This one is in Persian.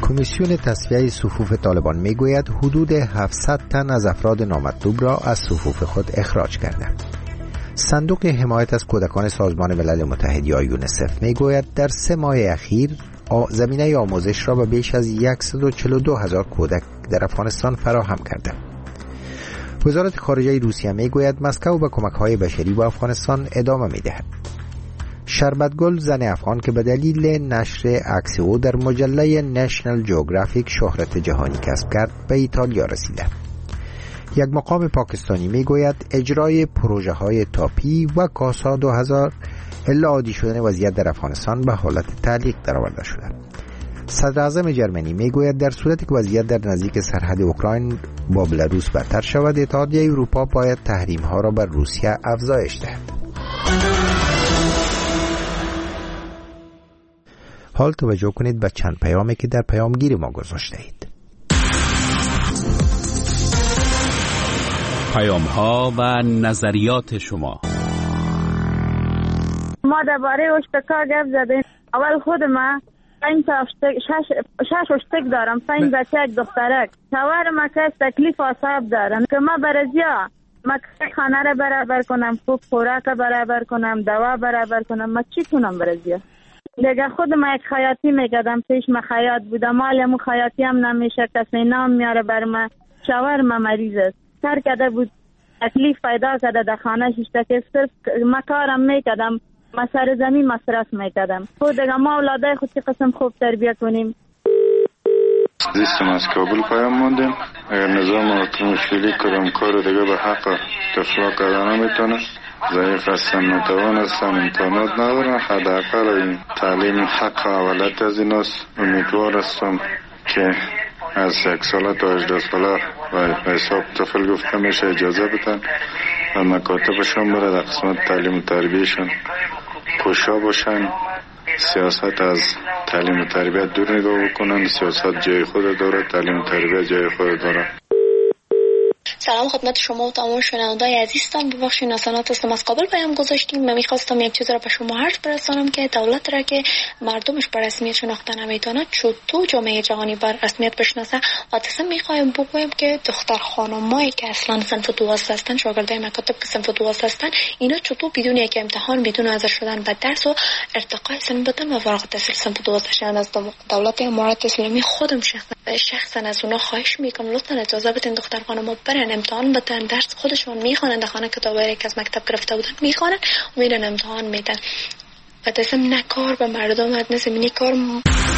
کمیسیون تصفیه صفوف طالبان میگوید حدود 700 تن از افراد نامطلوب را از صفوف خود اخراج کرده. صندوق حمایت از کودکان سازمان ملل متحد یا یونیسف میگوید در 3 ماه اخیر زمینه آموزش را به بیش از 142,000 کودک در افغانستان فراهم کرده. وزارت خارجه روسیه میگوید مسکو به کمک‌های بشری به افغانستان ادامه می‌دهد. شربتگل، زن افغان که به دلیل نشر عکس او در مجله نشنل جیوگرافیک شهرت جهانی کسب کرد، به ایتالیا رسیده. یک مقام پاکستانی میگوید اجرای پروژه های تاپی و کاسا 2000 الا عادی شدن وضعیت در افغانستان به حالت تعلیق درآورده شده. صدر اعظم جرمنی میگوید در صورتی که وضعیت در نزدیک سرحد اوکراین با بلاروس بدتر شود، اتحادیه اروپا باید تحریم ها را بر روسیه افزایش دهد. حال توجه کنید به چند پیامی که در پیامگیر ما گذاشته اید. پیام ها و نظریات شما. ما درباره اشتکا گپ زدیم. اول خود ما 6 اشتک دارم، 5 بچه، 1 دخترک. شوهر ما که تکلیف اعصاب دارم که ما برازیا ما خانه را برابر کنم، خوب خوراک برابر کنم، دوا برابر کنم، ما چی کنم برازیا؟ دیگه خود ما یک خیاطی میکردم، پیش ما خیاط بودم، مالمو خیاطی هم نمیشه، کسی نام میاره بر ما. شوهر ما مریض است، کار کرده بود، تکلیف پیدا کرده در خانه شیشته که صرف ما کارم میکردم، ما سر زمین مصرف میکردم. خود دیگه ما اولاده خود چی قسم خوب تربیت کنیم. زیستم از کابل پیام موندیم. اگر نظام مشکلی کدام کار دیگه به حق تفلاق کردن نمیتونه، ضعیف هستن، نتوان هستن، امکانات ندارن، حداقل این تعلیم حق اولت از این است. امیدوار هستم که از 1 ساله تا 18 ساله و حساب طفل گفته میشه اجازه بدن و مکاتبشون بره در قسمت تعلیم و تربیهشون کوشا باشن، سیاست از تعلیم و تربیت دور نگاه بکنن. سیاست جای خود داره، تعلیم و تربیت جای خود داره. سلام خدمت شما و تمام شنوندگان عزیزتان. ببخشید ناسانات هستم، از کابل پیام گذاشتیم. من می‌خواستم یک چیز را به شما عرض برسانم که دولت را که مردمش بر رسمیت شناخته نمیتونه، چطور جامعه جهانی بر رسمیت بشناسه. و تصمیم می‌خوایم بگویم که دختر خانمایی که اصلا صنف 12 هستن، شاگردای مکاتب که صنف 12 هستن، اینا چطور بدون یک امتحان، بدون حاضر شدن به درس و ارتقای سن بدن و فارغ التحصیل صنف 12 شدن، از دولت امارات اسلامی خودم شخصا از اونها خواهش میکنم لطفا اجازه بدین دختر خانم‌ها برن امتحان بدن، درس خودشون میخونن، در خانه کتابایی که از مکتب گرفته بودن میخونن و میرن امتحان میدن. و دستم نه کار به مردم، نه زمینی کار